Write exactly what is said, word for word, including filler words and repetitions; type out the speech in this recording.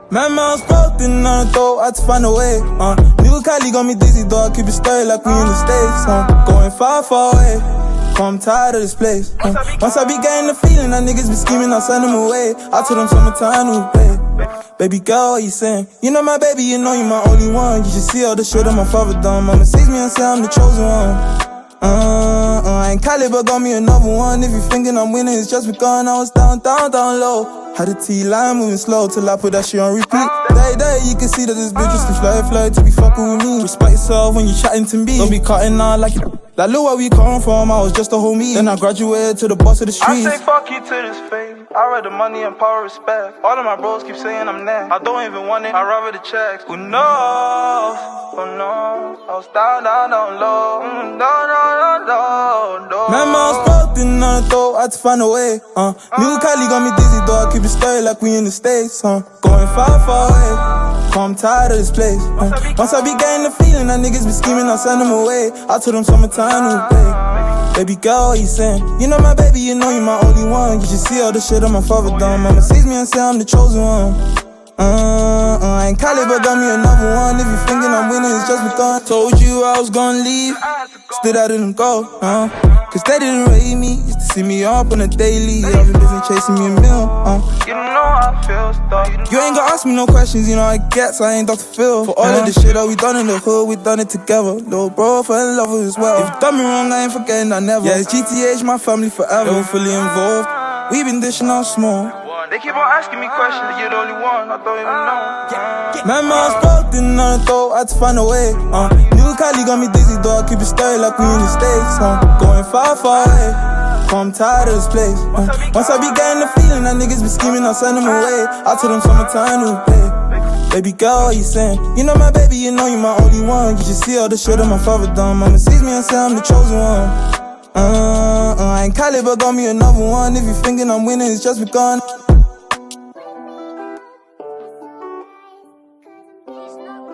My mouth's broke, then I thought I had to find a way, uh New Cali got me dizzy, though I keep it stirred like we in the States, uh Going far, far away, I'm tired of this place, uh. Once I be getting the feeling that niggas be scheming, I'll send them away. I told them summertime will pay. Baby girl, what you saying? You know my baby, you know you my only one. You should see all the shit that my father done. Mama sees me and say I'm the chosen one. Uh, uh, I ain't Cali, but got me another one. If you thinking I'm winning, it's just because I was down, down, down low. Had the T-line moving slow till I put that shit on repeat. Day, day, you can see that this bitch just keep fly, fly to be fucking with me. Respect yourself when you chatting to me. Don't be cutting out like you. Like, look where we come from, I was just a homie. Then I graduated to the boss of the streets. I say fuck you to this fame. I rather money and power, respect. All of my bros keep saying I'm next. I don't even want it, I rather the checks. Who knows? Oh no, I was down, down, down low. Mm, down, down, down, down, down. My mouth's broke, then I thought I had to find a way, uh New Cali got me dizzy, though I keep it stirred like we in the States, uh Going far, far away, I'm tired of this place, uh. Once I be getting the feeling that niggas be scheming, I'll send them away. I told them summertime will pay. Baby girl, what you saying? You know my baby, you know you my only one. You should see all the shit that my father done. Mama sees me and say I'm the chosen one. Uh, uh, I ain't Cali, but got me another one. If you thinking I'm winning, it's just because I told you I was gonna leave. Still I didn't go, uh Cause they didn't rate me, used to see me up on a daily. I've been busy chasing me a meal, uh You don't know how I feel, stuff. You ain't gonna ask me no questions, you know I get, so I ain't Doctor Phil. For all uh. of the shit that we done in the hood, we done it together. Little bro fell in love with as well. If you done me wrong, I ain't forgetting, I never. Yeah, it's G T H, my family forever. We're fully involved, we been dishing out small. They keep on asking me questions, you're the only one, I don't even know. My mouth's broke, then I thought I had to find a way, uh New Cali got me dizzy, though I keep it stirred like we in the States, uh Going far, far away, I'm tired of this place, uh. Once I be getting the feeling that niggas be scheming, I'll send them away. I told them summertime will pay. Baby girl, what you saying? You know my baby, you know you my only one. You should see all the shit that my father done. Mama sees me and say I'm the chosen one. Uh, uh, I ain't Cali, but got me another one. If you thinking I'm winning, it's just because